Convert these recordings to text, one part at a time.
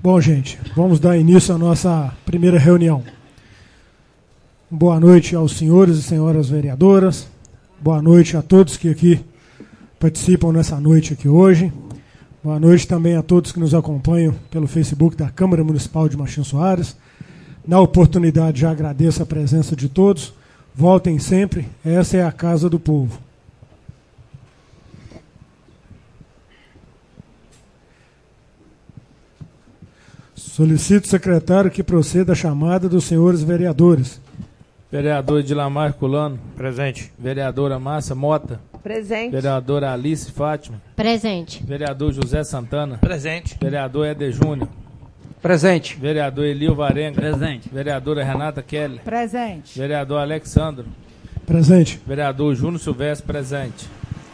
Bom, gente, vamos dar início à nossa primeira reunião. Boa noite aos senhores e senhoras vereadoras. Boa noite a todos que aqui participam nessa noite aqui hoje. Boa noite também a todos que nos acompanham pelo Facebook da Câmara Municipal de Martim Soares. Na oportunidade, já agradeço a presença de todos. Voltem sempre, essa é a casa do povo. Solicito, secretário, que proceda a chamada dos senhores vereadores. Vereador Edilamar Culano. Presente. Vereadora Márcia Mota. Presente. Vereadora Alice Fátima. Presente. Vereador José Santana. Presente. Vereador Éder Júnior. Presente. Vereador Elio Varenga. Presente. Vereadora Renata Kelly. Presente. Vereador Alexandro. Presente. Vereador Júnior Silvestre. Presente.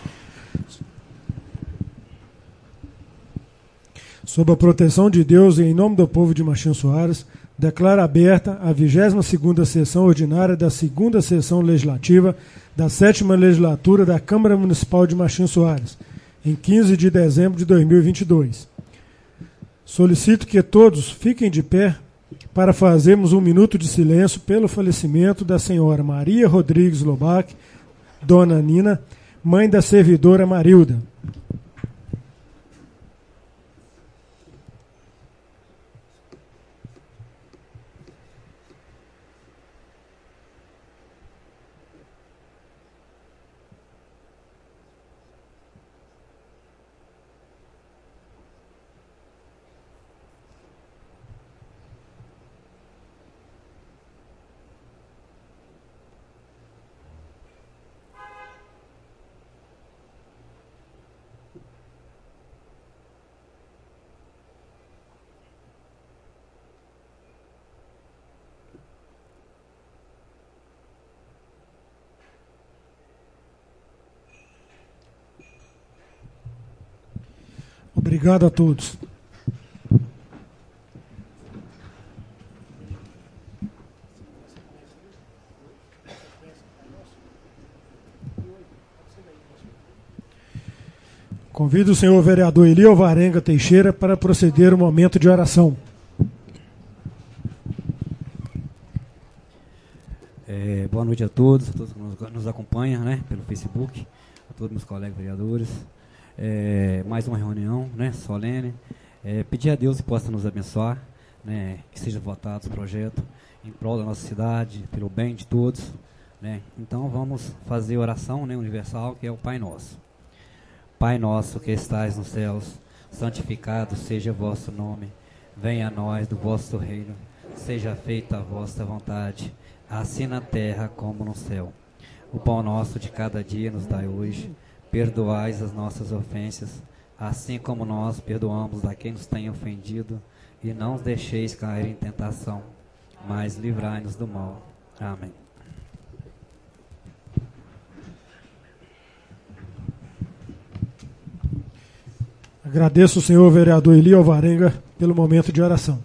Sob a proteção de Deus e em nome do povo de Martim Soares, declaro aberta a 22ª sessão ordinária da 2ª sessão legislativa da 7ª legislatura da Câmara Municipal de Martim Soares, em 15 de dezembro de 2022. Solicito que todos fiquem de pé para fazermos um minuto de silêncio pelo falecimento da senhora Maria Rodrigues Lobac, dona Nina, mãe da servidora Marilda. Obrigado a todos. Convido o senhor vereador Elio Varenga Teixeira para proceder o momento de oração. Boa noite a todos que nos acompanham, né, pelo Facebook, a todos meus colegas vereadores. Mais uma reunião, né, solene. Pedir a Deus que possa nos abençoar, né, que seja votado o projeto em prol da nossa cidade, pelo bem de todos, né. Então vamos fazer a oração, né, universal, que é o Pai Nosso. Pai nosso que estais nos céus, santificado seja o vosso nome. Venha a nós do vosso reino. Seja feita a vossa vontade, assim na terra como no céu. O pão nosso de cada dia nos dai hoje. Perdoais as nossas ofensas, assim como nós perdoamos a quem nos tem ofendido, e não os deixeis cair em tentação, mas livrai-nos do mal. Amém. Agradeço o senhor vereador Elio Varenga pelo momento de oração.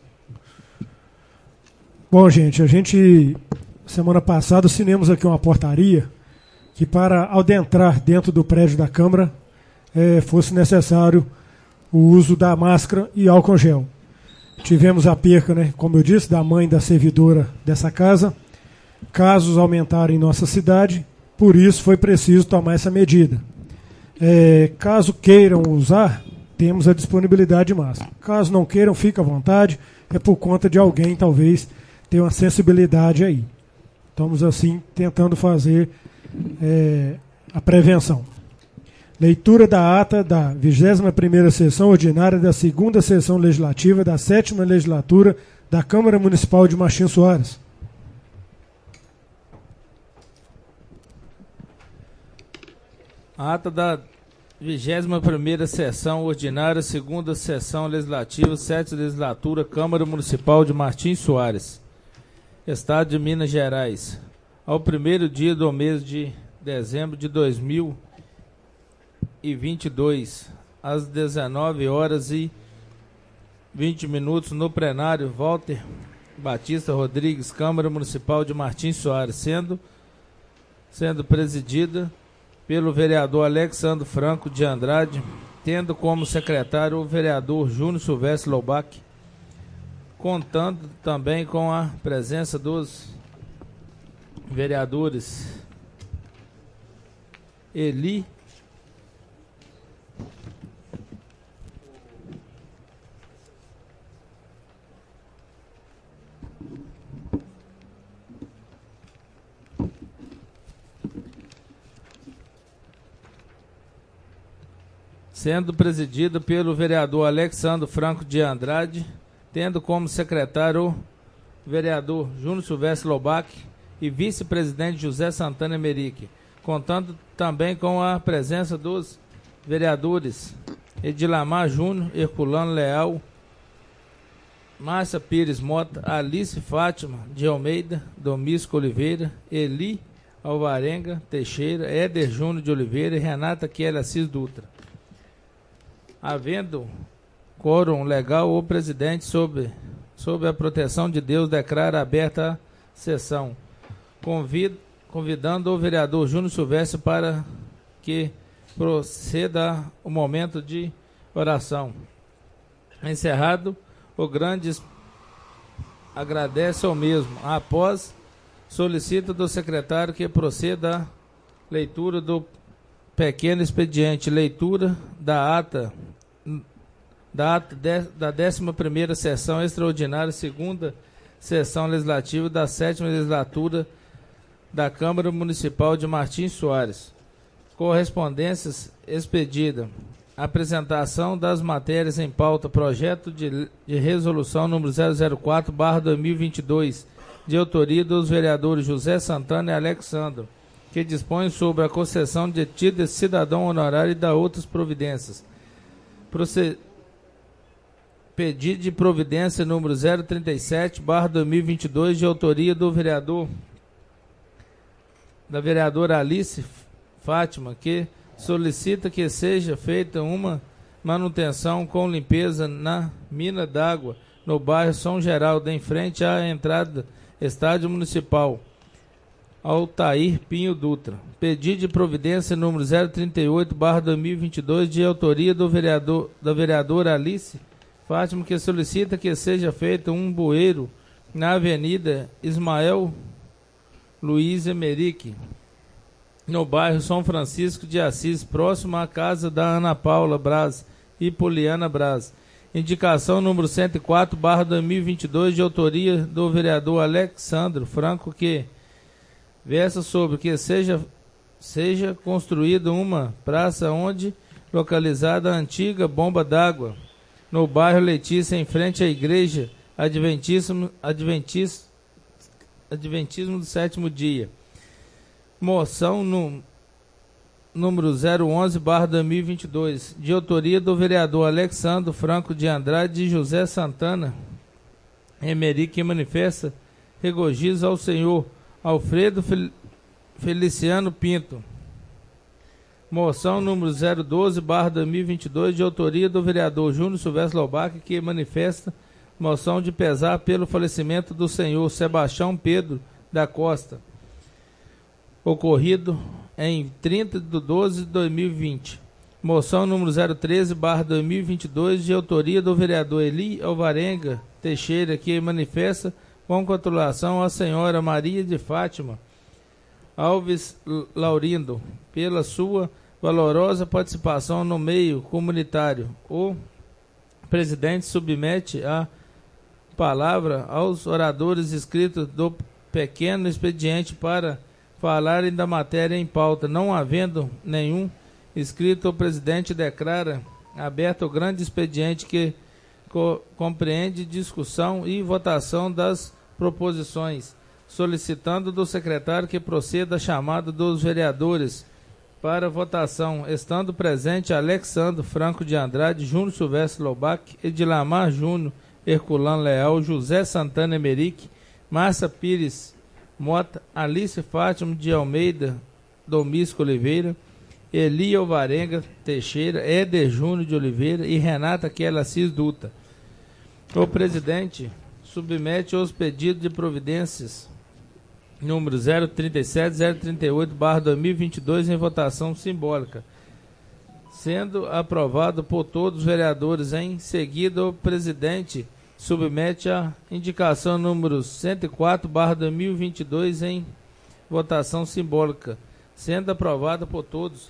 Bom, gente, semana passada, assinamos aqui uma portaria que para adentrar dentro do prédio da Câmara fosse necessário o uso da máscara e álcool gel. Tivemos a perca, né, como eu disse, da mãe da servidora dessa casa. Casos aumentaram em nossa cidade, por isso foi preciso tomar essa medida. Caso queiram usar, temos a disponibilidade de máscara. Caso não queiram, fique à vontade, é por conta de alguém talvez ter uma sensibilidade aí. Estamos assim tentando fazer a prevenção. Leitura da ata da 21ª sessão ordinária da 2ª sessão legislativa da 7ª legislatura da Câmara Municipal de Martim Soares. A ata da 21ª sessão ordinária, 2ª sessão legislativa, 7ª legislatura, Câmara Municipal de Martim Soares, Estado de Minas Gerais. Ao primeiro dia do mês de dezembro de 2022, às 19h20, no plenário Walter Batista Rodrigues, Câmara Municipal de Martim Soares, sendo presidida pelo vereador Alexandre Franco de Andrade, tendo como secretário o vereador Júnior Silvestre Lobac, contando também com a presença dos vereadores Eli sendo presidido pelo vereador Alexandre Franco de Andrade, tendo como secretário o vereador Júnior Silvestre Lobac e vice-presidente José Santana Emerick, contando também com a presença dos vereadores Edilamar Júnior, Herculano Leal, Márcia Pires Mota, Alice Fátima de Almeida, Domício Oliveira, Eli Alvarenga Teixeira, Éder Júnior de Oliveira e Renata Kelly Assis Dutra. Havendo quórum legal, o presidente, sob a proteção de Deus, declara aberta a sessão, convidando o vereador Júnior Silvestre para que proceda o momento de oração. Encerrado, o grande agradece ao mesmo. Após, solicita do secretário que proceda a leitura do pequeno expediente, leitura da ata da 11ª sessão extraordinária, segunda sessão legislativa da 7ª legislatura da Câmara Municipal de Martins Soares. Correspondências expedida. Apresentação das matérias em pauta. Projeto de resolução número 004/2022, de autoria dos vereadores José Santana e Alexandro, que dispõe sobre a concessão de título de cidadão honorário e da outras providências. Pedido de providência número 037/2022, de autoria do da vereadora Alice Fátima, que solicita que seja feita uma manutenção com limpeza na mina d'água no bairro São Geraldo, em frente à entrada Estádio Municipal, Altair Pinho Dutra. Pedido de providência número 038/2022, de autoria da vereadora Alice Fátima, que solicita que seja feito um bueiro na Avenida Ismael Luiz Emerick, no bairro São Francisco de Assis, próximo à casa da Ana Paula Braz e Poliana Braz. Indicação número 104/2022, de autoria do vereador Alexandre Franco, que versa sobre que seja construída uma praça onde localizada a antiga bomba d'água no bairro Letícia, em frente à igreja Adventismo do Sétimo Dia. Moção número 011/2022, de autoria do vereador Alexandre Franco de Andrade e José Santana Emerick, que manifesta regozijo ao senhor Alfredo Feliciano Pinto. Moção número 012/2022, de autoria do vereador Júnior Silvestre Lobac, que manifesta moção de pesar pelo falecimento do senhor Sebastião Pedro da Costa, ocorrido em 30/12/2020. Moção número 013/2022, de autoria do vereador Eli Alvarenga Teixeira, que manifesta congratulação à senhora Maria de Fátima Alves Laurindo pela sua valorosa participação no meio comunitário. O presidente submete a palavra aos oradores inscritos do pequeno expediente para falarem da matéria em pauta. Não havendo nenhum inscrito, o presidente declara aberto o grande expediente, que compreende discussão e votação das proposições, solicitando do secretário que proceda a chamada dos vereadores para votação, estando presente Alexandre Franco de Andrade, Júnior Silvestre Lobac, Edilamar Júnior, Herculano Leal, José Santana Emerick, Márcia Pires Mota, Alice Fátima de Almeida, Domício Oliveira, Eli Alvarenga Teixeira, Éder Júnior de Oliveira e Renata Kelly Assis Dutra. O presidente submete os pedidos de providências número 037/038/2022 em votação simbólica, sendo aprovado por todos os vereadores. Em seguida, o presidente submete a indicação número 104/2022 em votação simbólica, sendo aprovada por todos.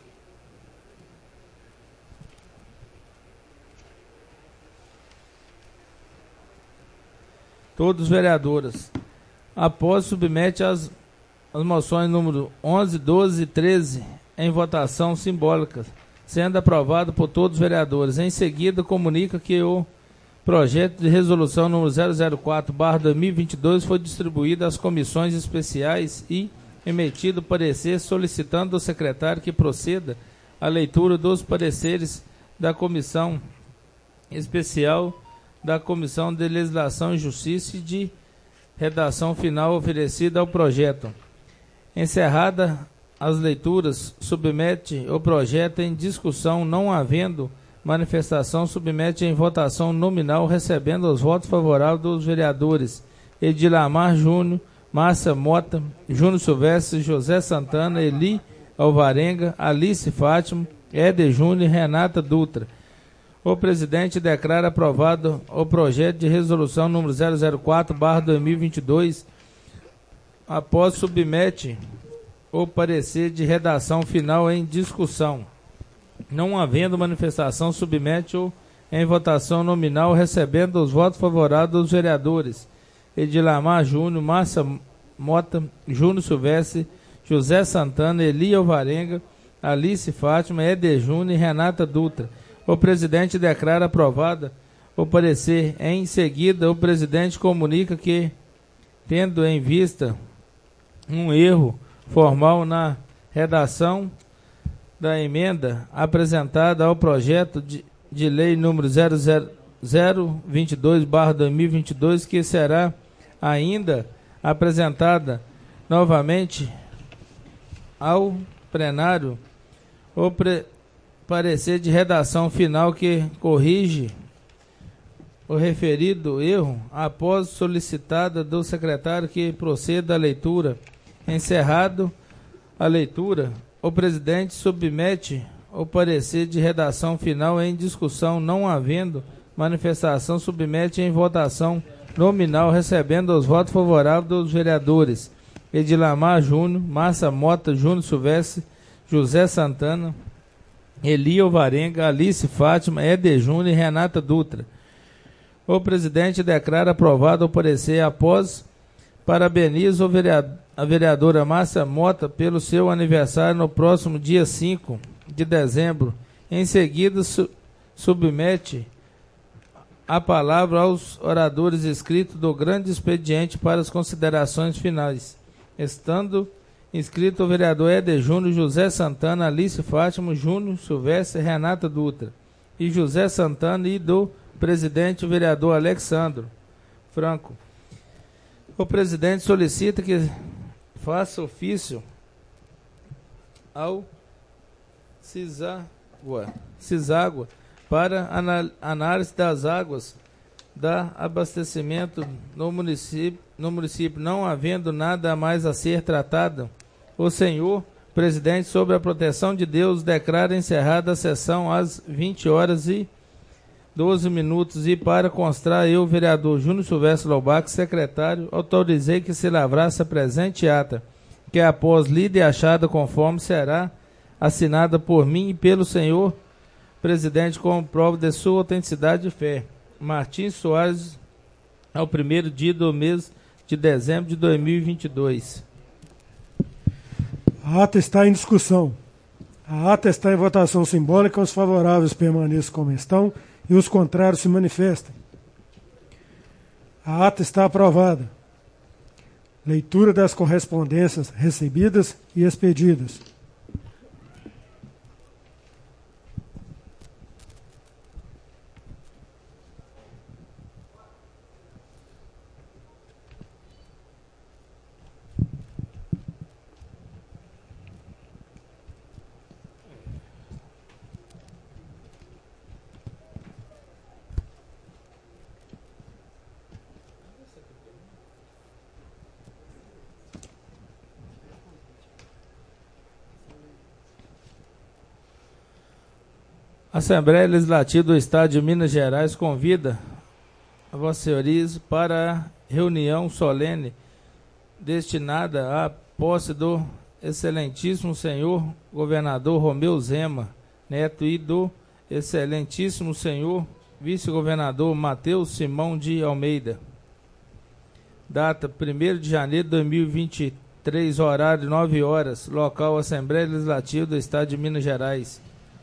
Todos os vereadores. Após, submete as moções número 11, 12 e 13 em votação simbólica, sendo aprovado por todos os vereadores. Em seguida, comunica que o projeto de resolução número 004/2022 foi distribuído às comissões especiais e emitido parecer solicitando ao secretário que proceda à leitura dos pareceres da comissão especial da Comissão de Legislação e Justiça e de redação final oferecida ao projeto. Encerrada as leituras, submete o projeto em discussão, não havendo manifestação, submete em votação nominal, recebendo os votos favoráveis dos vereadores Edilamar Júnior, Márcia Mota, Júnior Silvestre, José Santana, Eli Alvarenga, Alice Fátima, Éder Júnior e Renata Dutra. O presidente declara aprovado o projeto de resolução número 004/2022. Após, submete o parecer de redação final em discussão. Não havendo manifestação, submete-o em votação nominal, recebendo os votos favoráveis dos vereadores Edilamar Júnior, Márcia Mota, Júnior Silvestre, José Santana, Eli Alvarenga, Alice Fátima, Éder Júnior e Renata Dutra. O presidente declara aprovada o parecer. Em seguida, o presidente comunica que, tendo em vista um erro formal na redação da emenda apresentada ao projeto de lei número 00022/2022, que será ainda apresentada novamente ao plenário, o parecer de redação final que corrige o referido erro, após solicitada do secretário que proceda à leitura. Encerrado a leitura, o presidente submete o parecer de redação final em discussão, não havendo manifestação, submete em votação nominal, recebendo os votos favoráveis dos vereadores Edilamar Júnior, Márcia Mota, Júnior Silvestre, José Santana, Eli Alvarenga, Alice Fátima, Éder Júnior e Renata Dutra. O presidente declara aprovado o parecer. Após, parabeniza a vereadora Márcia Mota pelo seu aniversário no próximo dia 5 de dezembro. Em seguida, submete a palavra aos oradores inscritos do grande expediente para as considerações finais, estando inscrito o vereador Éder Júnior, José Santana, Alice Fátima, Júnior Silvestre, Renata Dutra e José Santana, e do presidente o vereador Alexandro Franco. O presidente solicita que faça ofício ao CISÁGUA para análise das águas da abastecimento no município, não havendo nada mais a ser tratado. O senhor presidente, sob a proteção de Deus, declara encerrada a sessão às 20h12 e, para constar, eu, vereador Júnior Silvestre Lobac, secretário, autorizei que se lavrasse a presente ata, que após lida e achada conforme será assinada por mim e pelo senhor presidente como prova de sua autenticidade e fé. Martins Soares, ao primeiro dia do mês de dezembro de 2022. A ata está em discussão. A ata está em votação simbólica. Os favoráveis permaneçam como estão e os contrários se manifestem. A ata está aprovada. Leitura das correspondências recebidas e expedidas. A Assembleia Legislativa do Estado de Minas Gerais convida a Vossa Senhorias para a reunião solene destinada à posse do excelentíssimo senhor governador Romeu Zema Neto e do excelentíssimo senhor vice-governador Matheus Simão de Almeida. Data 1º de janeiro de 2023, horário 9 horas, local Assembleia Legislativa do Estado de Minas Gerais.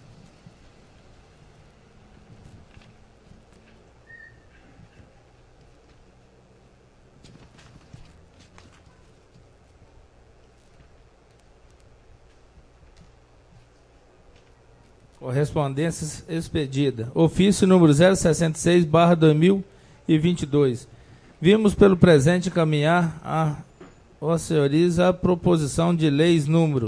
Correspondência expedida. Ofício número 066/2022. Vimos pelo presente encaminhar a Vossa Senhorias a proposição de leis número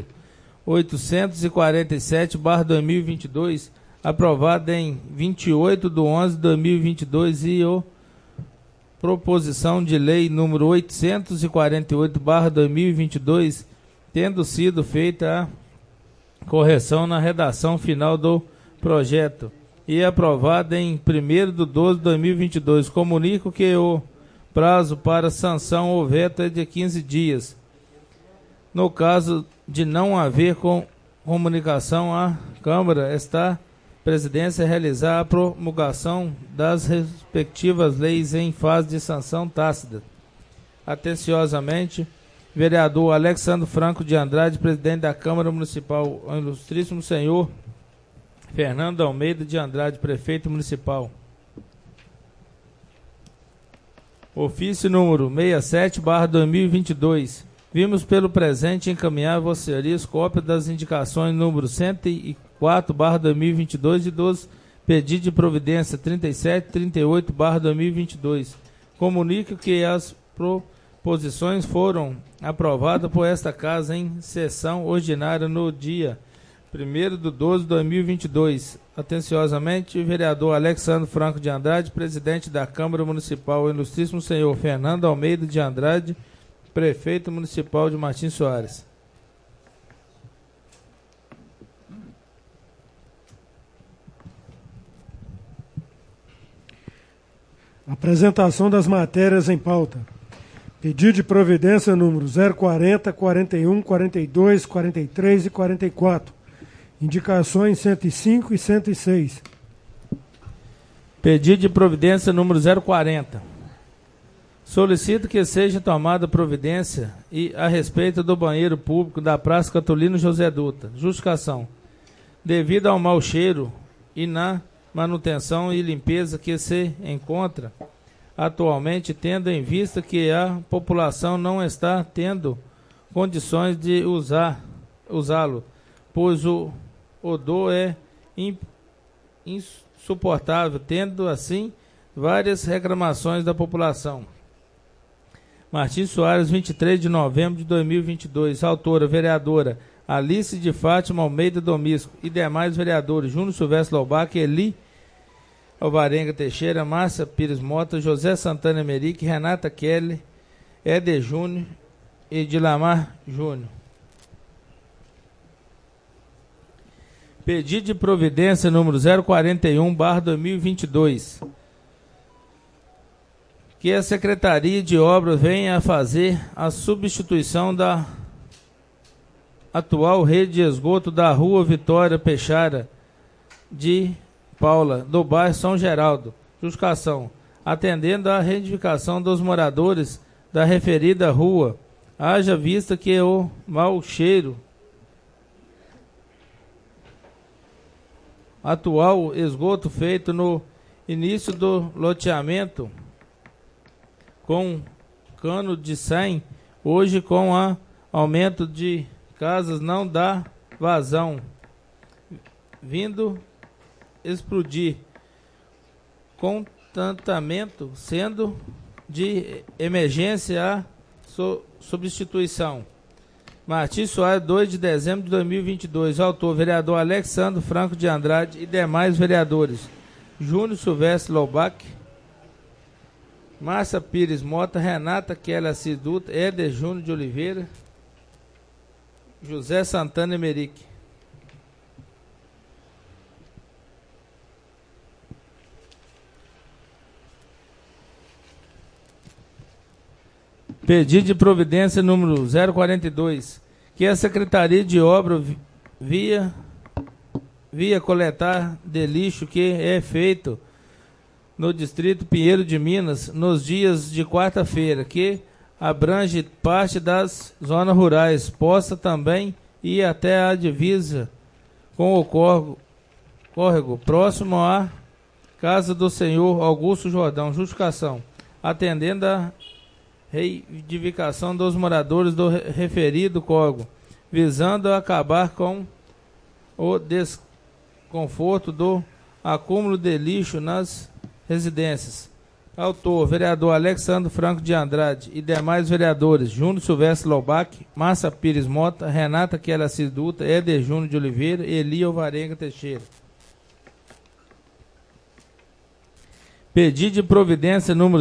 847/2022, aprovada em 28/11/2022 e o proposição de lei número 848/2022, tendo sido feita a correção na redação final do projeto e aprovada em 1º/12/2022. Comunico que o prazo para sanção ou veto é de 15 dias. No caso de não haver comunicação à Câmara, está Presidência a realizar a promulgação das respectivas leis em fase de sanção tácita. Atenciosamente, vereador Alexandre Franco de Andrade, presidente da Câmara Municipal, o ilustríssimo senhor Fernando Almeida de Andrade, prefeito municipal. Ofício número 67/2022. Vimos pelo presente encaminhar a Vossa Senhorias cópia das indicações número 104/2022 e dos pedidos de providência 37 e 38/2022. Comunico que as proposições foram aprovadas por esta Casa em sessão ordinária no dia 1º/12/2022. Atenciosamente, vereador Alexandre Franco de Andrade, presidente da Câmara Municipal, o ilustríssimo senhor Fernando Almeida de Andrade, prefeito municipal de Martins Soares. Apresentação das matérias em pauta. Pedido de providência número 040, 41, 42, 43 e 44. Indicações 105 e 106. Pedido de providência número 040. Solicito que seja tomada providência a respeito do banheiro público da Praça Catolino José Dutra. Justificação. Devido ao mau cheiro e na manutenção e limpeza que se encontra atualmente, tendo em vista que a população não está tendo condições de usá-lo, pois o odor é insuportável, tendo assim várias reclamações da população. Martins Soares, 23 de novembro de 2022. Autora, vereadora Alice de Fátima Almeida Domisco e demais vereadores Júnior Silvestre Lobac, Eli Alvarenga Teixeira, Márcia Pires Mota, José Santana Emerick, Renata Kelly, Éder Júnior e Dilamar Júnior. Pedido de providência número 041/2022. Que a Secretaria de Obras venha a fazer a substituição da atual rede de esgoto da Rua Vitória Peixara de Paula, do bairro São Geraldo. Justificação. Atendendo à reedificação dos moradores da referida rua, haja vista que o mau cheiro atual esgoto feito no início do loteamento com cano de 100, hoje com o aumento de casas não dá vazão, vindo explodir, contentamento sendo de emergência a substituição. Martins Soares, 2 de dezembro de 2022. Autor, vereador Alexandre Franco de Andrade e demais vereadores Júnior Silvestre Lobac, Márcia Pires Mota, Renata Kelly Assis Dutra, Éder Júnior de Oliveira, José Santana Emerick. Pedido de providência número 042, que a Secretaria de Obra via coletar de lixo que é feito no Distrito Pinheiro de Minas nos dias de quarta-feira, que abrange parte das zonas rurais, possa também ir até a divisa com o córrego próximo à casa do senhor Augusto Jordão, justificação, atendendo a reivindicação dos moradores do referido córrego, visando acabar com o desconforto do acúmulo de lixo nas residências. Autor, vereador Alexandre Franco de Andrade e demais vereadores, Júnior Silvestre Lobac, Márcia Pires Mota, Renata Kelly Assis Dutra, Éder Júnior de Oliveira e Eli Alvarenga Teixeira. Pedido de providência número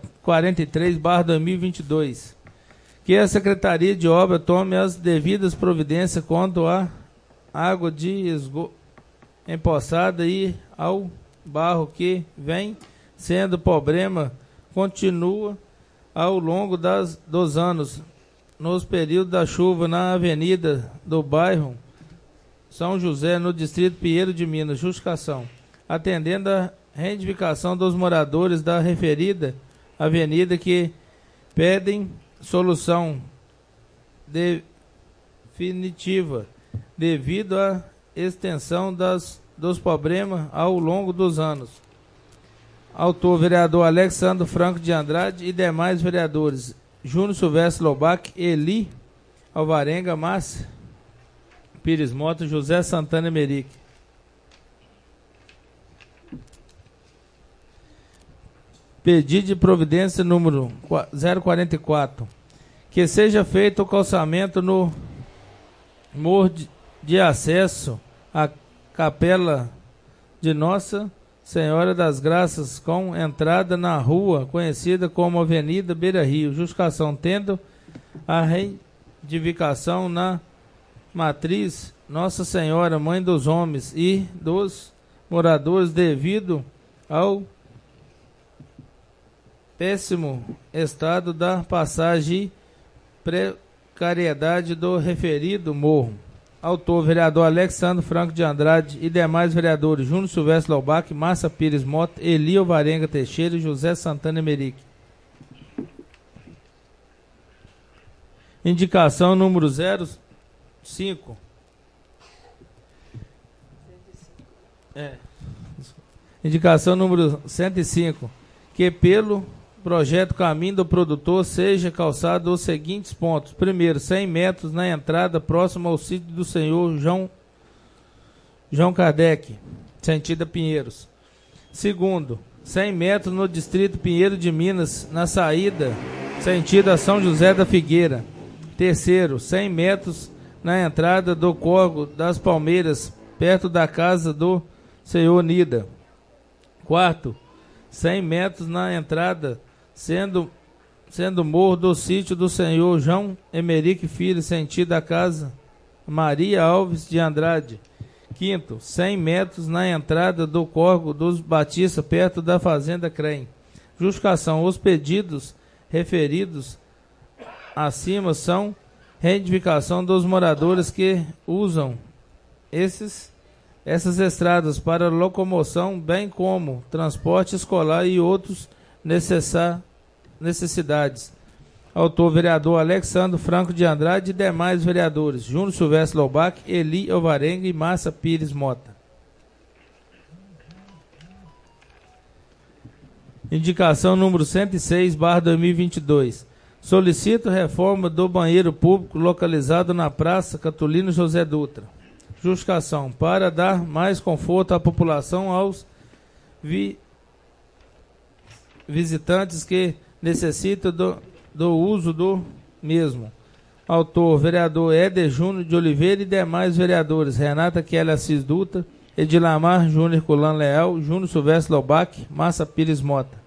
043/2022, que a Secretaria de Obra tome as devidas providências quanto à água de esgoto empoçada e ao barro que vem sendo problema continua ao longo dos anos, nos períodos da chuva na avenida do bairro São José, no Distrito Pinheiro de Minas, justificação, atendendo a reivindicação dos moradores da referida avenida que pedem solução definitiva devido à extensão dos problemas ao longo dos anos. Autor, vereador Alexandre Franco de Andrade e demais vereadores, Júnior Silvestre Lobac, Eli Alvarenga, Márcia Pires Mota, José Santana Emerick. Pedido de providência número 044, que seja feito o calçamento no morro de acesso à capela de Nossa Senhora das Graças, com entrada na rua conhecida como Avenida Beira Rio, justificação, tendo a reivindicação na matriz Nossa Senhora, Mãe dos Homens e dos moradores devido ao péssimo estado da passagem e precariedade do referido morro. Autor, vereador Alexandre Franco de Andrade e demais vereadores, Júnior Silvestre Lobac, Márcia Pires Mota, Eli Alvarenga Teixeira e José Santana Emerick. Indicação número 05. Indicação número 105. Que pelo projeto Caminho do Produtor seja calçado os seguintes pontos. Primeiro, 100 metros na entrada próxima ao sítio do senhor João Kardec, sentido a Pinheiros. Segundo, 100 metros no distrito Pinheiro de Minas, na saída, sentido a São José da Figueira. Terceiro, 100 metros na entrada do Córrego das Palmeiras, perto da casa do senhor Nida. Quarto, 100 metros na entrada, sendo morro do sítio do senhor João Emerick Filho, sentido a casa Maria Alves de Andrade. Quinto, 100 metros na entrada do Córrego dos Batista, perto da Fazenda Crem. Justificação, os pedidos referidos acima são reivindicação dos moradores que usam essas estradas para locomoção, bem como transporte escolar e outros necessidades. Autor, vereador Alexandre Franco de Andrade e demais vereadores, Júnior Silvestre Lobac, Eli Alvarenga e Márcia Pires Mota. Indicação número 106/2022. Solicito reforma do banheiro público localizado na Praça Catulino José Dutra. Justificação, para dar mais conforto à população aos visitantes que necessitam do uso do mesmo. Autor, vereador Éder Júnior de Oliveira e demais vereadores, Renata Kelly Assis Dutra, Edilamar Júnior Colan Leal, Júnior Silvestre Lobac, Márcia Pires Mota.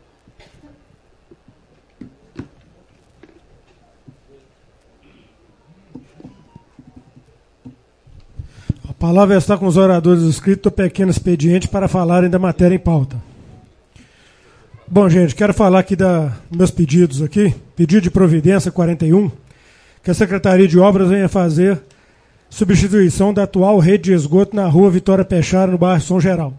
A palavra está com os oradores inscritos do pequeno expediente para falarem da matéria em pauta. Bom, gente, quero falar aqui dos meus pedidos aqui. Pedido de providência 41, que a Secretaria de Obras venha fazer substituição da atual rede de esgoto na rua Vitória Pechara, no bairro São Geral.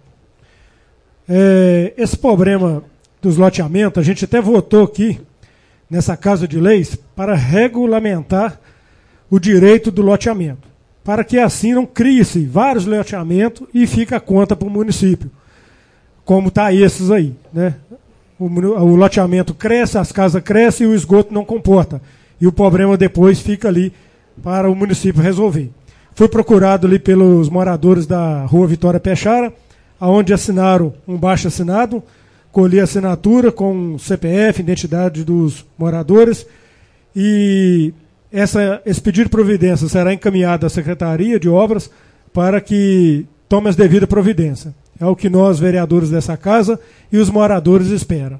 Esse problema dos loteamentos, a gente até votou aqui, nessa Casa de Leis, para regulamentar o direito do loteamento, para que assim não crie-se vários loteamentos e fique a conta para o município, como está esses aí, né? O loteamento cresce, as casas crescem e o esgoto não comporta. E o problema depois fica ali para o município resolver. Fui procurado ali pelos moradores da rua Vitória Pechara, onde assinaram um baixo-assinado, colhi a assinatura com CPF, identidade dos moradores, e esse pedido de providência será encaminhado à Secretaria de Obras para que tome as devidas providências. É o que nós, vereadores dessa casa, e os moradores esperam.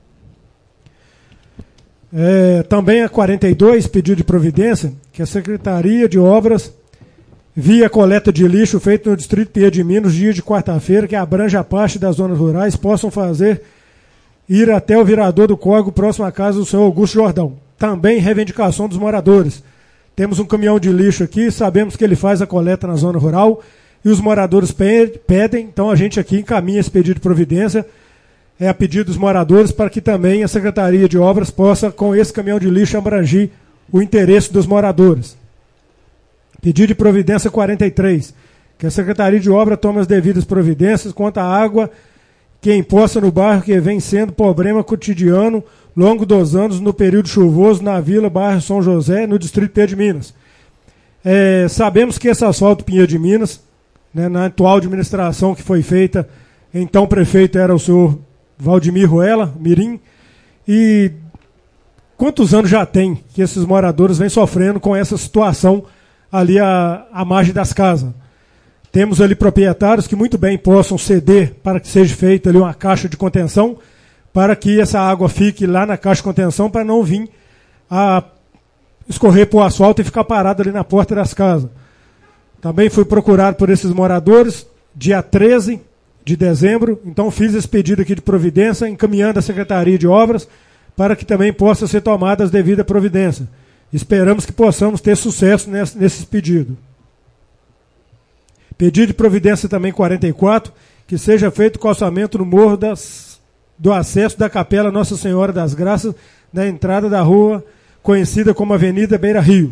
Também a 42, pedido de providência, que a Secretaria de Obras, via coleta de lixo feito no Distrito Pinheiro de Minas, dia de quarta-feira, que abrange a parte das zonas rurais, possam ir até o virador do córrego próximo à casa do senhor Augusto Jordão. Também reivindicação dos moradores. Temos um caminhão de lixo aqui, sabemos que ele faz a coleta na zona rural, e os moradores pedem, então a gente aqui encaminha esse pedido de providência, a pedido dos moradores, para que também a Secretaria de Obras possa, com esse caminhão de lixo, abranger o interesse dos moradores. Pedido de providência 43, que a Secretaria de Obras tome as devidas providências quanto à água que empoça no bairro, que vem sendo problema cotidiano longo dos anos no período chuvoso na Vila Bairro São José, no Distrito Pinheiro de Minas. Sabemos que esse asfalto Pinheiro de Minas, né, na atual administração que foi feita, então o prefeito era o senhor Valdemir Ruela Mirim, e quantos anos já tem que esses moradores vêm sofrendo com essa situação ali à margem das casas? Temos ali proprietários que muito bem possam ceder para que seja feita ali uma caixa de contenção, para que essa água fique lá na caixa de contenção, para não vir a escorrer para o asfalto e ficar parada ali na porta das casas. Também fui procurado por esses moradores, dia 13 de dezembro, então fiz esse pedido aqui de providência, encaminhando à Secretaria de Obras, para que também possa ser tomada as devidas providências. Esperamos que possamos ter sucesso nesses pedidos. Pedido de providência também 44, que seja feito calçamento no morro do acesso da Capela Nossa Senhora das Graças, na entrada da rua conhecida como Avenida Beira Rio.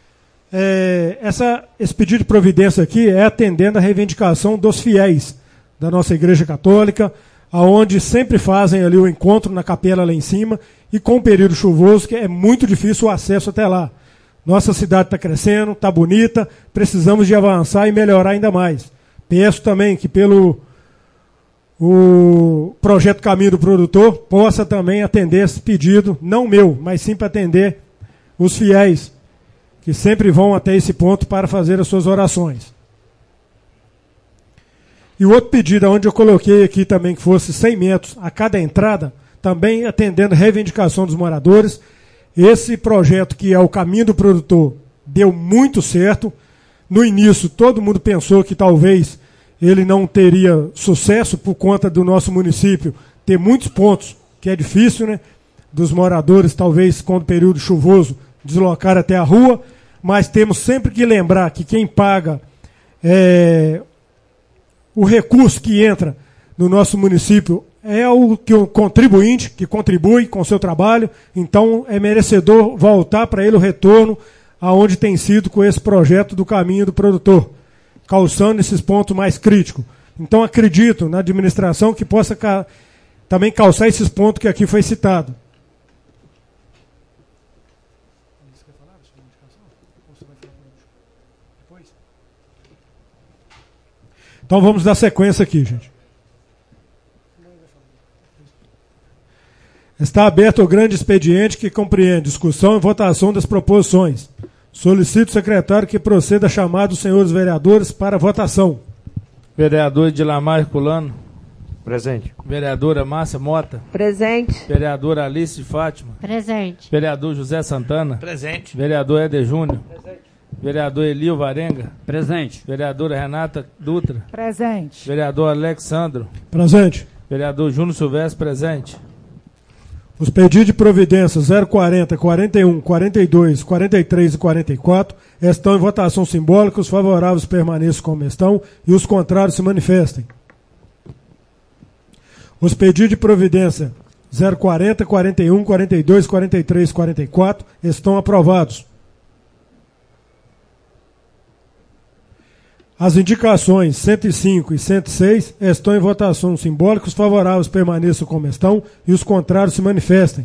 Esse pedido de providência aqui é atendendo a reivindicação dos fiéis da nossa Igreja Católica, aonde sempre fazem ali o encontro na capela lá em cima, e com o período chuvoso, que é muito difícil o acesso até lá. Nossa cidade está crescendo, está bonita, precisamos de avançar e melhorar ainda mais. Peço também que pelo o projeto Caminho do Produtor possa também atender esse pedido, não meu, mas sim para atender os fiéis, que sempre vão até esse ponto para fazer as suas orações. E o outro pedido, onde eu coloquei aqui também que fosse 100 metros a cada entrada, também atendendo a reivindicação dos moradores. Esse projeto, que é o Caminho do Produtor, deu muito certo. No início, todo mundo pensou que talvez ele não teria sucesso por conta do nosso município ter muitos pontos, que é difícil, né? Dos moradores, talvez, com o período chuvoso, deslocar até a rua. Mas temos sempre que lembrar que quem paga o recurso que entra no nosso município é o contribuinte, que contribui com o seu trabalho. Então é merecedor voltar para ele o retorno aonde tem sido com esse projeto do Caminho do Produtor, calçando esses pontos mais críticos. Então acredito na administração que possa também calçar esses pontos que aqui foi citado. Então vamos dar sequência aqui, gente. Está aberto o grande expediente que compreende discussão e votação das proposições. Solicito, secretário, que proceda a chamar dos senhores vereadores para votação. Vereador Edilamar Herculano. Presente. Vereadora Márcia Mota. Presente. Vereadora Alice de Fátima. Presente. Vereador José Santana. Presente. Vereador Éder Júnior. Presente. Vereador Elio Varenga. Presente. Vereadora Renata Dutra. Presente. Vereador Alexandro. Presente. Vereador Júnior Silvestre. Presente. Os pedidos de providência 040, 41, 42, 43 e 44 estão em votação simbólica. Os favoráveis permaneçam como estão e os contrários se manifestem. Os pedidos de providência 040, 41, 42, 43 e 44 estão aprovados. As indicações 105 e 106 estão em votação simbólica. Os favoráveis permaneçam como estão e os contrários se manifestem.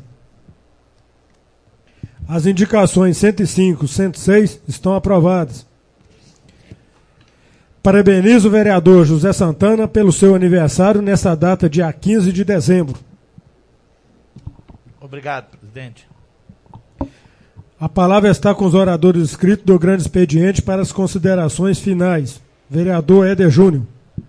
As indicações 105 e 106 estão aprovadas. Parabenizo o vereador José Santana pelo seu aniversário nessa data, dia 15 de dezembro. Obrigado, presidente. A palavra está com os oradores inscritos do grande expediente para as considerações finais. Vereador Éder Júnior.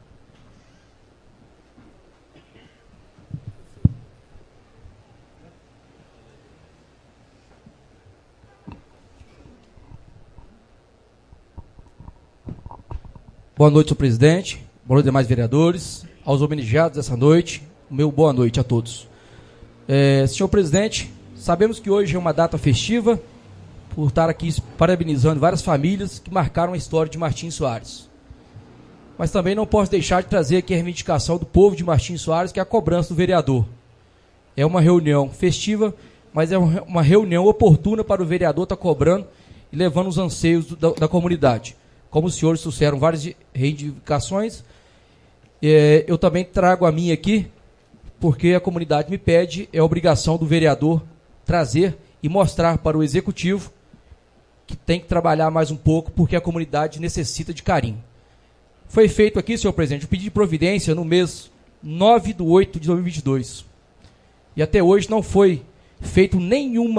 Boa noite, senhor presidente. Boa noite, demais vereadores. Aos homenageados dessa noite, meu boa noite a todos. Senhor presidente, sabemos que hoje é uma data festiva, por estar aqui parabenizando várias famílias que marcaram a história de Martins Soares. Mas também não posso deixar de trazer aqui a reivindicação do povo de Martins Soares, que é a cobrança do vereador. É uma reunião festiva, mas é uma reunião oportuna para o vereador estar cobrando e levando os anseios da comunidade. Como os senhores trouxeram várias reivindicações, eu também trago a minha aqui, porque a comunidade me pede, é obrigação do vereador trazer e mostrar para o executivo que tem que trabalhar mais um pouco, porque a comunidade necessita de carinho. Foi feito aqui, senhor presidente, o pedido de providência no mês 9/8 de 2022. E até hoje não foi feito nenhum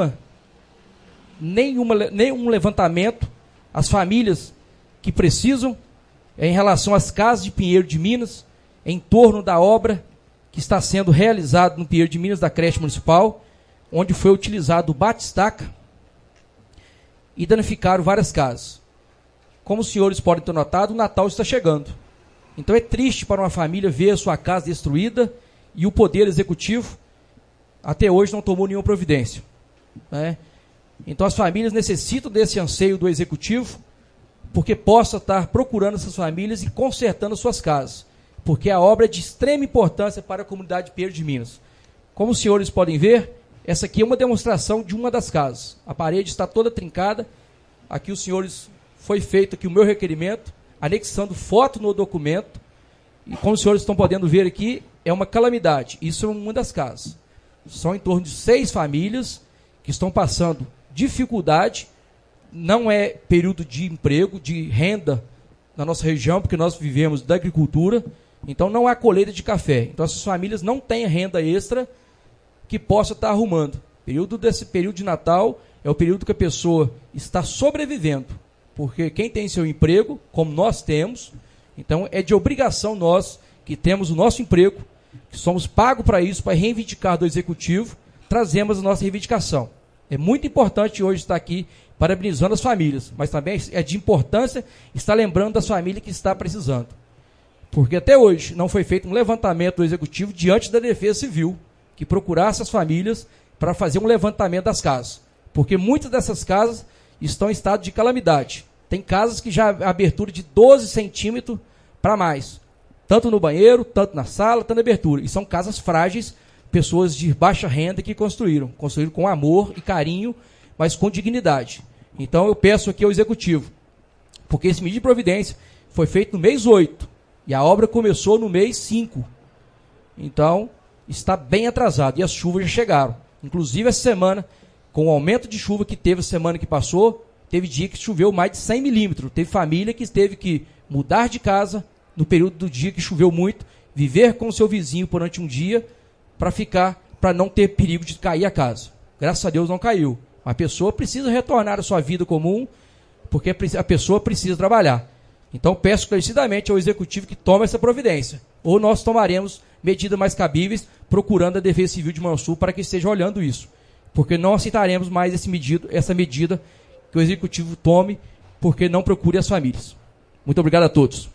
levantamento às famílias que precisam, em relação às casas de Pinheiro de Minas, em torno da obra que está sendo realizada no Pinheiro de Minas, da creche municipal, onde foi utilizado o batistaca e danificaram várias casas. Como os senhores podem ter notado, o Natal está chegando. Então é triste para uma família ver a sua casa destruída e o Poder Executivo até hoje não tomou nenhuma providência, né? Então as famílias necessitam desse anseio do Executivo, porque possa estar procurando essas famílias e consertando suas casas, porque a obra é de extrema importância para a comunidade de Pinheiro de Minas. Como os senhores podem ver, essa aqui é uma demonstração de uma das casas. A parede está toda trincada. Aqui os senhores, foi feito aqui o meu requerimento, anexando foto no documento, e como os senhores estão podendo ver aqui, é uma calamidade. Isso é uma das casas. São em torno de 6 famílias que estão passando dificuldade. Não é período de emprego, de renda na nossa região, porque nós vivemos da agricultura, então não há colheita de café. Então essas famílias não têm renda extra que possa estar arrumando. Desse período de Natal é o período que a pessoa está sobrevivendo, porque quem tem seu emprego, como nós temos, então é de obrigação nós, que temos o nosso emprego, que somos pagos para isso, para reivindicar do Executivo, trazemos a nossa reivindicação. É muito importante hoje estar aqui parabenizando as famílias, mas também é de importância estar lembrando das famílias que está precisando. Porque até hoje não foi feito um levantamento do Executivo diante da Defesa Civil, que procurasse as famílias para fazer um levantamento das casas. Porque muitas dessas casas estão em estado de calamidade. Tem casas que já há abertura de 12 centímetros para mais. Tanto no banheiro, tanto na sala, tanto na abertura. E são casas frágeis, pessoas de baixa renda que construíram. Construíram com amor e carinho, mas com dignidade. Então eu peço aqui ao Executivo, porque esse pedido de providência foi feito no mês 8 e a obra começou no mês 5. Então está bem atrasado e as chuvas já chegaram. Inclusive essa semana, com o aumento de chuva que teve a semana que passou, teve dia que choveu mais de 100 milímetros. Teve família que teve que mudar de casa no período do dia que choveu muito, viver com o seu vizinho durante um dia para não ter perigo de cair a casa. Graças a Deus não caiu. A pessoa precisa retornar à sua vida comum, porque a pessoa precisa trabalhar. Então peço encarecidamente ao Executivo que tome essa providência. Ou nós tomaremos medidas mais cabíveis, procurando a Defesa Civil de Mansul para que esteja olhando isso. Porque não aceitaremos mais essa medida que o Executivo tome, porque não procure as famílias. Muito obrigado a todos.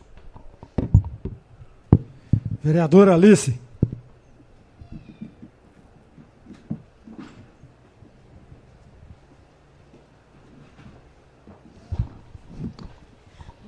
Vereadora Alice.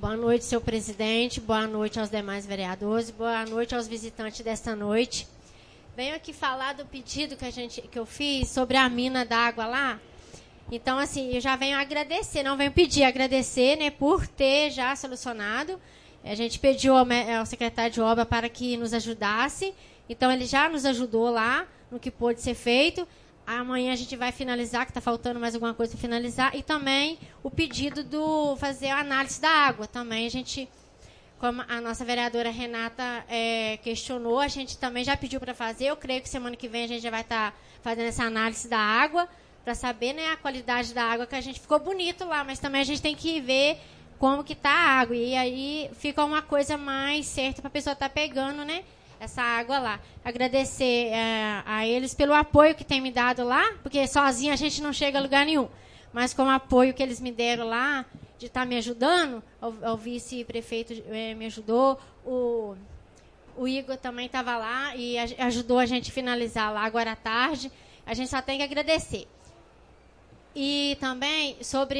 Boa noite, senhor presidente. Boa noite aos demais vereadores. Boa noite aos visitantes desta noite. Venho aqui falar do pedido que eu fiz sobre a mina d'água lá. Então, assim, eu já venho agradecer, não venho pedir, agradecer, né, por ter já solucionado. A gente pediu ao secretário de obra para que nos ajudasse. Então, ele já nos ajudou lá no que pôde ser feito. Amanhã a gente vai finalizar, que está faltando mais alguma coisa para finalizar. E também o pedido do fazer a análise da água. Também a gente, como a nossa vereadora Renata questionou, a gente também já pediu para fazer. Eu creio que semana que vem a gente já vai estar fazendo essa análise da água, para saber, né, a qualidade da água, que a gente ficou bonito lá, mas também a gente tem que ver como que está a água. E aí fica uma coisa mais certa para a pessoa estar pegando, né, essa água lá. Agradecer a eles pelo apoio que tem me dado lá, porque sozinha a gente não chega a lugar nenhum. Mas com o apoio que eles me deram lá, de estar me ajudando, o vice-prefeito me ajudou, o Igor também estava lá e ajudou a gente a finalizar lá agora à tarde. A gente só tem que agradecer. E também sobre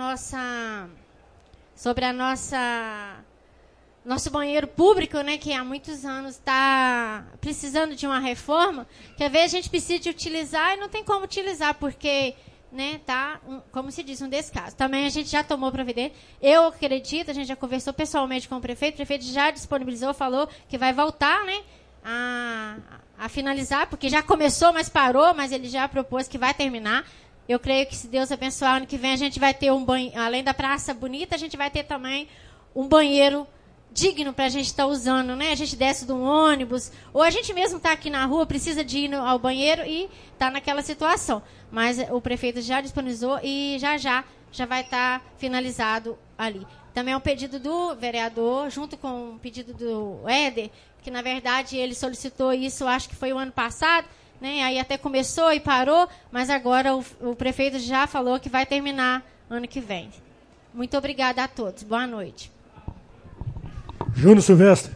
nosso banheiro público, né, que há muitos anos está precisando de uma reforma, que às vezes a gente precisa de utilizar e não tem como utilizar, porque, né, tá, como se diz, um descaso. Também a gente já tomou providência. Eu acredito, a gente já conversou pessoalmente com o prefeito já disponibilizou, falou que vai voltar, né, a finalizar, porque já começou, mas parou, mas ele já propôs que vai terminar. Eu creio que, se Deus abençoar, ano que vem a gente vai ter um banheiro, além da praça bonita, a gente vai ter também um banheiro digno para a gente estar usando, né? A gente desce de um ônibus, ou a gente mesmo está aqui na rua, precisa de ir ao banheiro e está naquela situação. Mas o prefeito já disponibilizou e já vai estar finalizado ali. Também é um pedido do vereador, junto com o pedido do Éder, que, na verdade, ele solicitou isso, acho que foi o ano passado, né? Aí até começou e parou, mas agora o prefeito já falou que vai terminar ano que vem. Muito obrigada a todos. Boa noite. Júnior Silvestre.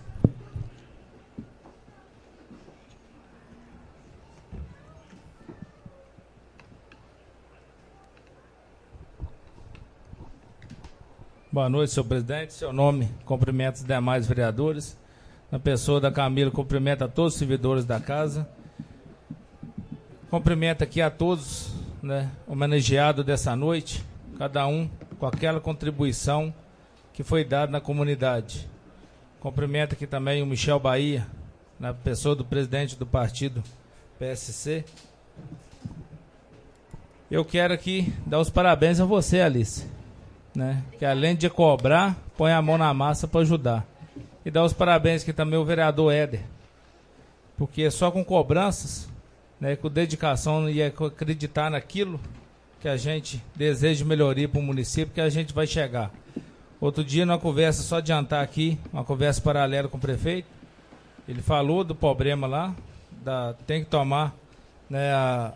Boa noite, senhor presidente. Seu nome, cumprimento os demais vereadores. Na pessoa da Camila, cumprimento a todos os servidores da casa. Cumprimento aqui a todos, né, homenageados dessa noite, cada um com aquela contribuição que foi dada na comunidade. Cumprimento aqui também o Michel Bahia, na pessoa do presidente do partido PSC. Eu quero aqui dar os parabéns a você, Alice, né, que além de cobrar, põe a mão na massa para ajudar. E dar os parabéns aqui também ao vereador Éder, porque só com cobranças, né, com dedicação e acreditar naquilo que a gente deseja de melhoria para o município, que a gente vai chegar. Outro dia, numa conversa, só adiantar aqui, uma conversa paralela com o prefeito, ele falou do problema lá, tem que tomar, né,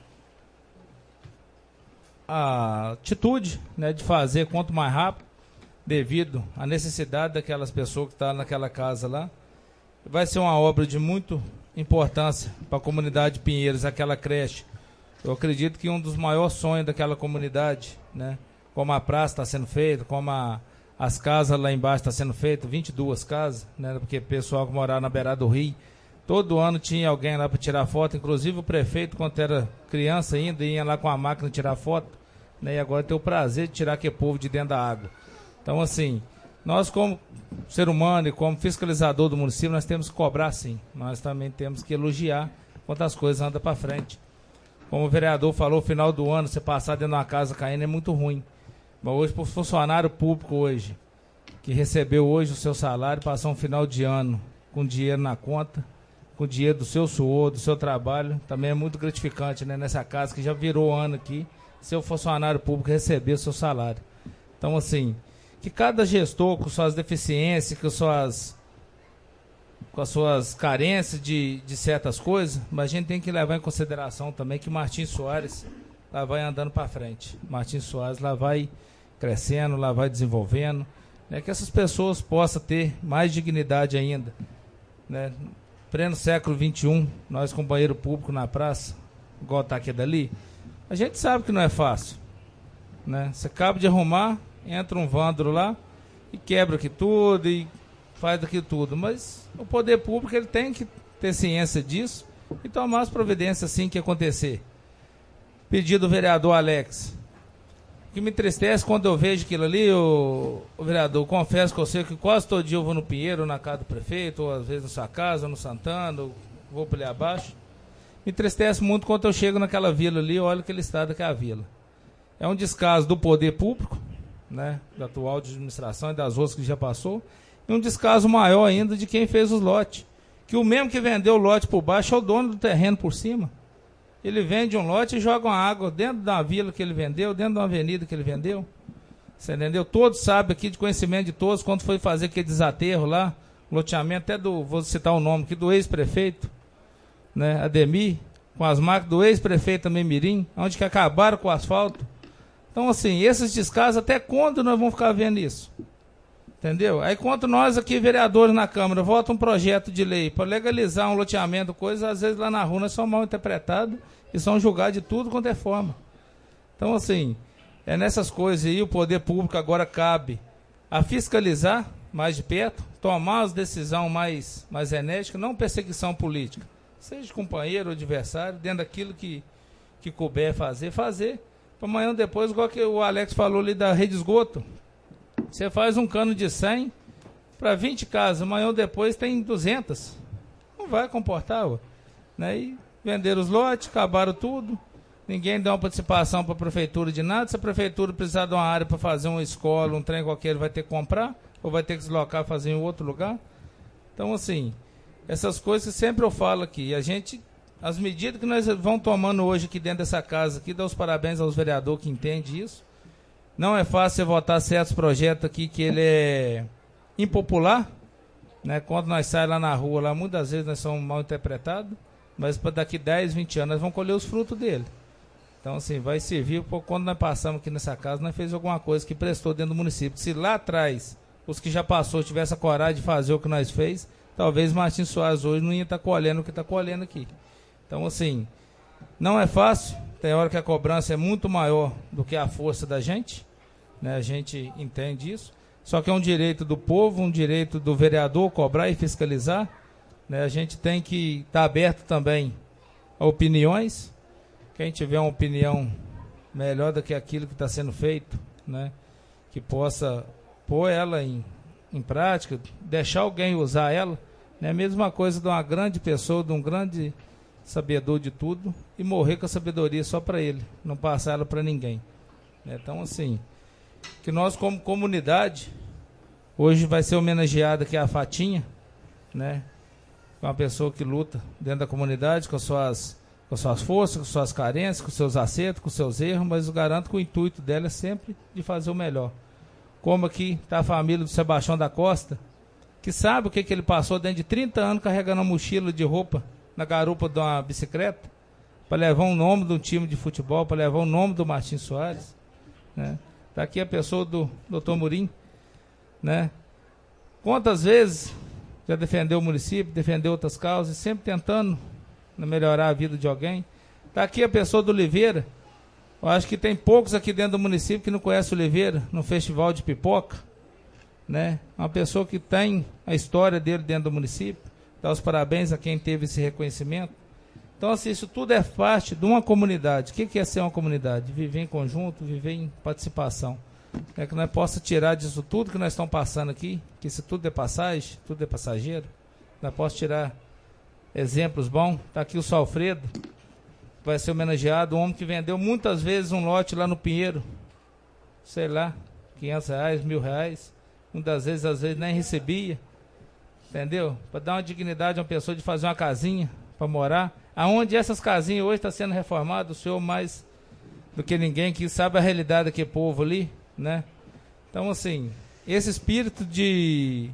a atitude, né, de fazer quanto mais rápido, devido à necessidade daquelas pessoas que estão naquela casa lá. Vai ser uma obra de muita importância para a comunidade de Pinheiros, aquela creche. Eu acredito que um dos maiores sonhos daquela comunidade, né, como a praça está sendo feita, como as casas lá embaixo estão sendo feitas, 22 casas, né, porque o pessoal que morava na beirada do rio, todo ano tinha alguém lá para tirar foto, inclusive o prefeito, quando era criança ainda, ia lá com a máquina tirar foto, né, e agora tem o prazer de tirar aquele povo de dentro da água. Então, assim, nós como ser humano e como fiscalizador do município, nós temos que cobrar sim. Nós também temos que elogiar quando as coisas andam para frente. Como o vereador falou, final do ano, você passar dentro de uma casa caindo é muito ruim. Mas hoje, para o funcionário público hoje, que recebeu hoje o seu salário, passar um final de ano com dinheiro na conta, com dinheiro do seu suor, do seu trabalho, também é muito gratificante, né? Nessa casa que já virou ano aqui, seu funcionário público receber o seu salário. Então, assim, que cada gestor com suas deficiências, com as suas carências de certas coisas, mas a gente tem que levar em consideração também que Martins Soares lá vai andando para frente. Martins Soares lá vai crescendo, lá vai desenvolvendo, né, que essas pessoas possam ter mais dignidade ainda, né? Pleno século XXI, nós com banheiro público na praça, igual está aqui dali, a gente sabe que não é fácil, né? Você acaba de arrumar, entra um vândalo lá, e quebra aqui tudo e faz aqui tudo. Mas o poder público ele tem que ter ciência disso e tomar as providências assim que acontecer. Pedido do vereador Alex. O que me entristece quando eu vejo aquilo ali, o vereador, confesso que eu sei que quase todo dia eu vou no Pinheiro, na casa do prefeito, ou às vezes na sua casa, ou no Santana, ou vou por ali abaixo. Me entristece muito quando eu chego naquela vila ali e olho aquele estado que é a vila. É um descaso do poder público, né, da atual administração e das outras que já passou, e um descaso maior ainda de quem fez os lotes. Que o mesmo que vendeu o lote por baixo é o dono do terreno por cima. Ele vende um lote e joga uma água dentro da vila que ele vendeu, dentro de uma avenida que ele vendeu. Você entendeu? Todos sabem aqui, de conhecimento de todos, quando foi fazer aquele desaterro lá, loteamento até do, vou citar o nome aqui, do ex-prefeito, né, Ademir, com as marcas do ex-prefeito também Mirim, onde que acabaram com o asfalto. Então, assim, esses descasos, até quando nós vamos ficar vendo isso? Entendeu? Aí, quando nós aqui, vereadores na Câmara, votam um projeto de lei para legalizar um loteamento, coisa, às vezes lá na rua nós somos mal interpretados e são julgados de tudo quanto é forma. Então, assim, é nessas coisas aí, o poder público agora cabe a fiscalizar mais de perto, tomar as decisões mais enérgicas, não perseguição política. Seja companheiro ou adversário, dentro daquilo que couber fazer, para amanhã ou depois, igual que o Alex falou ali da rede de esgoto. Você faz um cano de 100 para 20 casas, amanhã ou depois tem 200. Não vai comportar, ué. Né? E venderam os lotes, acabaram tudo. Ninguém dá uma participação para a prefeitura de nada. Se a prefeitura precisar de uma área para fazer uma escola, um trem qualquer, vai ter que comprar, ou vai ter que deslocar, fazer em outro lugar. Então, assim, essas coisas que sempre eu falo aqui. A gente, as medidas que nós vamos tomando hoje aqui dentro dessa casa, aqui, dá os parabéns aos vereadores que entendem isso. Não é fácil você votar certos projetos aqui que ele é impopular, né? Quando nós saímos lá na rua, lá, muitas vezes nós somos mal interpretados, mas para daqui 10, 20 anos nós vamos colher os frutos dele. Então, assim, vai servir para quando nós passamos aqui nessa casa, nós fez alguma coisa que prestou dentro do município. Se lá atrás, os que já passou tivessem a coragem de fazer o que nós fez, talvez Martins Soares hoje não ia estar colhendo o que está colhendo aqui. Então, assim, não é fácil. Tem hora que a cobrança é muito maior do que a força da gente, né? A gente entende isso. Só que é um direito do povo, um direito do vereador cobrar e fiscalizar, né? A gente tem que estar aberto também a opiniões. Quem tiver uma opinião melhor do que aquilo que está sendo feito, né? Que possa pôr ela em prática, deixar alguém usar ela, né? A mesma coisa de uma grande pessoa, de um grande sabedor de tudo, e morrer com a sabedoria só para ele, não passar ela para ninguém. Então, assim, que nós como comunidade, hoje vai ser homenageada aqui a Fatinha, né? Uma pessoa que luta dentro da comunidade com suas forças, com suas carências, com seus acertos, com seus erros, mas eu garanto que o intuito dela é sempre de fazer o melhor. Como aqui está a família do Sebastião da Costa, que sabe o que ele passou dentro de 30 anos carregando uma mochila de roupa na garupa de uma bicicleta, para levar o nome de um time de futebol, para levar o nome do Martins Soares, né? Está aqui a pessoa do Dr. Murim, né? Quantas vezes já defendeu o município, defendeu outras causas, sempre tentando melhorar a vida de alguém. Está aqui a pessoa do Oliveira. Eu acho que tem poucos aqui dentro do município que não conhecem o Oliveira, no festival de pipoca, né? Uma pessoa que tem a história dele dentro do município. Dá os parabéns a quem teve esse reconhecimento. Então, assim, isso tudo é parte de uma comunidade. O que é ser uma comunidade? Viver em conjunto, viver em participação. É que nós possamos tirar disso tudo que nós estamos passando aqui, que isso tudo é passagem, tudo é passageiro. Nós possamos tirar exemplos bons. Está aqui o Sr. Alfredo, vai ser homenageado, um homem que vendeu muitas vezes um lote lá no Pinheiro, sei lá, R$500, R$1.000. Muitas vezes, às vezes, nem recebia. Entendeu? Para dar uma dignidade a uma pessoa de fazer uma casinha para morar. Aonde essas casinhas hoje estão sendo reformadas, o senhor mais do que ninguém que sabe a realidade daquele povo ali, né? Então, assim, esse espírito de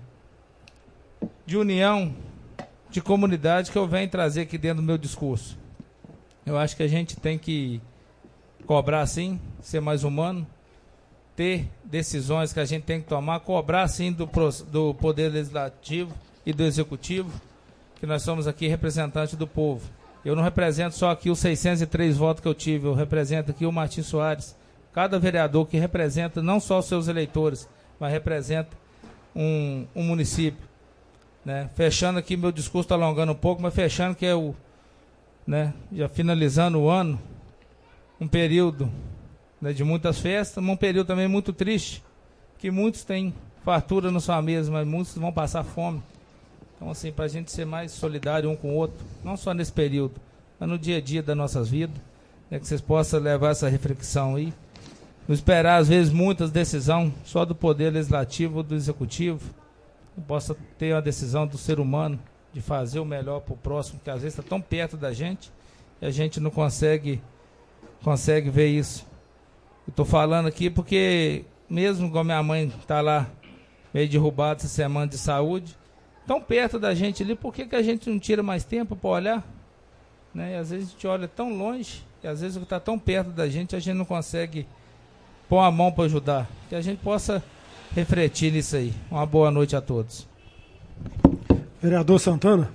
união, de comunidade que eu venho trazer aqui dentro do meu discurso. Eu acho que a gente tem que cobrar sim, ser mais humano, ter decisões que a gente tem que tomar, cobrar sim do Poder Legislativo e do Executivo, que nós somos aqui representantes do povo. Eu não represento só aqui os 603 votos que eu tive, eu represento aqui o Martins Soares, cada vereador que representa não só os seus eleitores, mas representa um município. Né? Fechando aqui, meu discurso está alongando um pouco, mas fechando que é né, já finalizando o ano, um período, né, de muitas festas, mas um período também muito triste, que muitos têm fartura na sua mesa, mas muitos vão passar fome. Então, assim, para a gente ser mais solidário um com o outro, não só nesse período, mas no dia a dia das nossas vidas, né, que vocês possam levar essa reflexão aí, não esperar, às vezes, muitas decisões só do Poder Legislativo ou do Executivo, possa ter uma decisão do ser humano de fazer o melhor para o próximo, que às vezes está tão perto da gente e a gente não consegue ver isso. Eu estou falando aqui porque, mesmo igual minha mãe está lá, meio derrubada essa semana de saúde, tão perto da gente ali, por que a gente não tira mais tempo para olhar? Né? E às vezes a gente olha tão longe, e às vezes o que está tão perto da gente, a gente não consegue pôr a mão para ajudar. Que a gente possa refletir nisso aí. Uma boa noite a todos. Vereador Santana.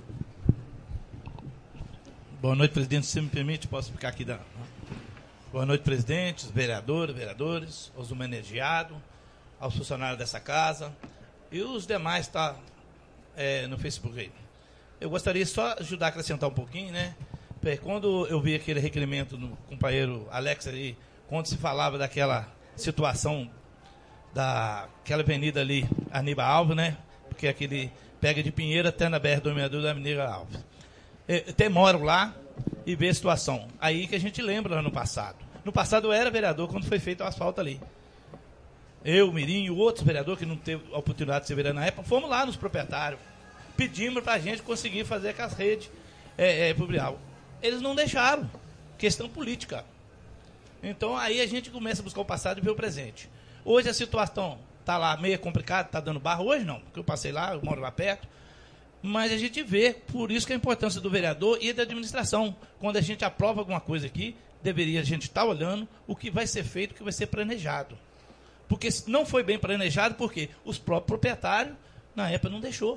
Boa noite, presidente. Se me permite, posso ficar aqui. Boa noite, presidentes, vereadores, aos homenageados, aos funcionários dessa casa e os demais tá no Facebook aí. Eu gostaria só de ajudar a acrescentar um pouquinho, né? Quando eu vi aquele requerimento do companheiro Alex ali, quando se falava daquela situação daquela avenida ali, Aníbal Alves, né? Porque aquele pega de Pinheiro até na BR-262 da Avenida Alves. Até moro lá e ver a situação. Aí que a gente lembra lá no passado. No passado eu era vereador quando foi feito o asfalto ali. Eu, Mirim e outros vereadores que não teve a oportunidade de ser vereador na época, fomos lá nos proprietários. Pedimos para a gente conseguir fazer aquelas redes pluvial. Eles não deixaram. Questão política. Então aí a gente começa a buscar o passado e ver o presente. Hoje a situação está lá meio complicada, está dando barro. Hoje não, porque eu passei lá, eu moro lá perto. Mas a gente vê, por isso que a importância do vereador e da administração. Quando a gente aprova alguma coisa aqui, deveria a gente estar olhando o que vai ser feito, o que vai ser planejado. Porque não foi bem planejado, porque os próprios proprietários, na época, não deixou.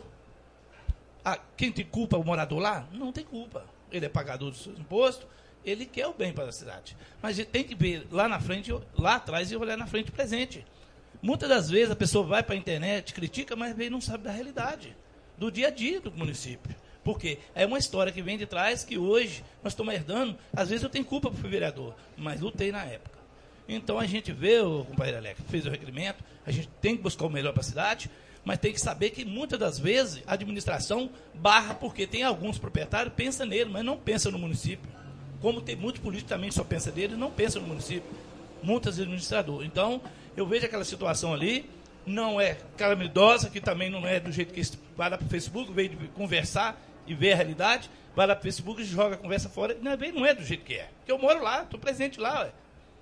Quem tem culpa, o morador lá? Não tem culpa. Ele é pagador dos seus impostos, ele quer o bem para a cidade. Mas ele tem que ver lá na frente, lá atrás e olhar na frente presente. Muitas das vezes a pessoa vai para a internet, critica, mas ele não sabe da realidade, do dia a dia do município. Porque é uma história que vem de trás que hoje nós estamos herdando. Às vezes eu tenho culpa para o vereador, mas lutei na época. Então a gente vê, o companheiro Alex fez o requerimento, a gente tem que buscar o melhor para a cidade, mas tem que saber que muitas das vezes a administração barra, porque tem alguns proprietários que pensam nele, mas não pensam no município. Como tem muitos políticos também que só pensam nele, não pensam no município. Muitos administradores. Então, eu vejo aquela situação ali, não é calamitosa, que também não é do jeito que vai lá para o Facebook, veio de conversar e ver a realidade, vai lá para o Facebook e joga a conversa fora, não é do jeito que é. Porque eu moro lá, estou presente lá, ué.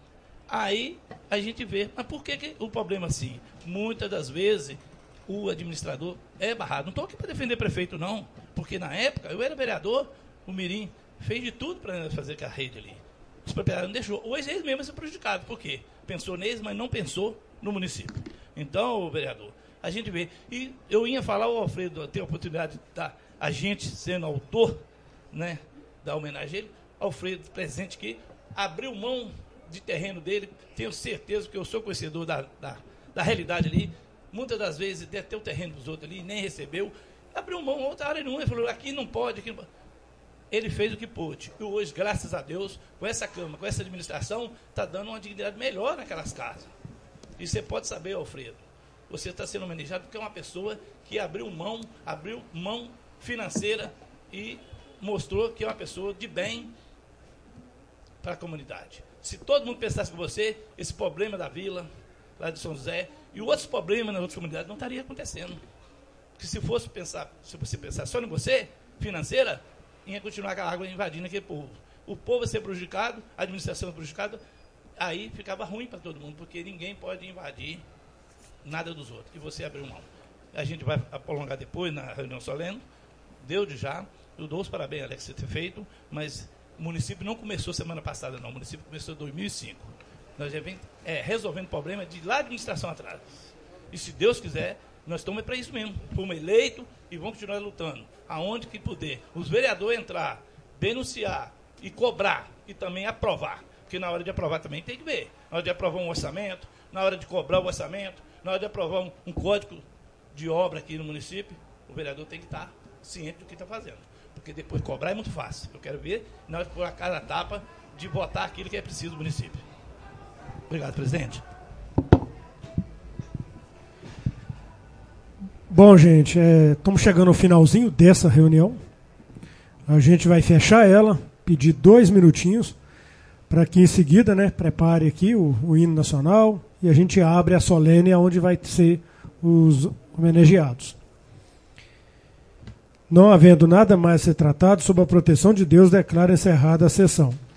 Aí a gente vê, mas por que o problema assim? Muitas das vezes o administrador é barrado. Não estou aqui para defender prefeito, não, porque na época eu era vereador, o Mirim fez de tudo para fazer a rede ali. Os proprietários não deixou. Hoje eles mesmos são prejudicados. Por quê? Pensou neles, mas não pensou no município. Então, vereador, a gente vê. E eu ia falar, o Alfredo tem a oportunidade de estar a gente sendo autor, né, da homenagem a ele. Alfredo, presente aqui, abriu mão de terreno dele. Tenho certeza que eu sou conhecedor da realidade ali. Muitas das vezes, até o terreno dos outros ali, nem recebeu. Abriu mão, outra área não, ele falou, aqui não pode, aqui não pode. Ele fez o que pôde. E hoje, graças a Deus, com essa Câmara, com essa administração, está dando uma dignidade melhor naquelas casas. E você pode saber, Alfredo, você está sendo homenageado porque é uma pessoa que abriu mão financeira e mostrou que é uma pessoa de bem para a comunidade. Se todo mundo pensasse com você, esse problema da vila, lá de São José, e outros problemas nas outras comunidades, não estaria acontecendo. Porque se você pensar só em você, financeira, ia continuar aquela água invadindo aquele povo. O povo vai ser prejudicado, a administração é prejudicada, aí ficava ruim para todo mundo, porque ninguém pode invadir nada dos outros. E você abriu mão. A gente vai prolongar depois na reunião solene, deu de já. Eu dou os parabéns, Alex, por ter feito, mas o município não começou semana passada, não. O município começou em 2005. Nós já vem resolvendo problema de lá administração atrás. E se Deus quiser, nós estamos para isso mesmo. Fomos eleitos e vamos continuar lutando. Aonde que puder. Os vereadores entrar, denunciar e cobrar e também aprovar. Porque na hora de aprovar também tem que ver. Na hora de aprovar um orçamento, na hora de cobrar o orçamento, na hora de aprovar um código de obra aqui no município, o vereador tem que estar ciente do que está fazendo. Porque depois cobrar é muito fácil. Eu quero ver nós pôr a cara a tapa de botar aquilo que é preciso do município. Obrigado, presidente. Bom, gente, estamos chegando ao finalzinho dessa reunião. A gente vai fechar ela, pedir 2 minutinhos para que em seguida, né, prepare aqui o hino nacional e a gente abre a solene onde vai ser os homenageados. Não havendo nada mais a ser tratado, sob a proteção de Deus, declaro encerrada a sessão.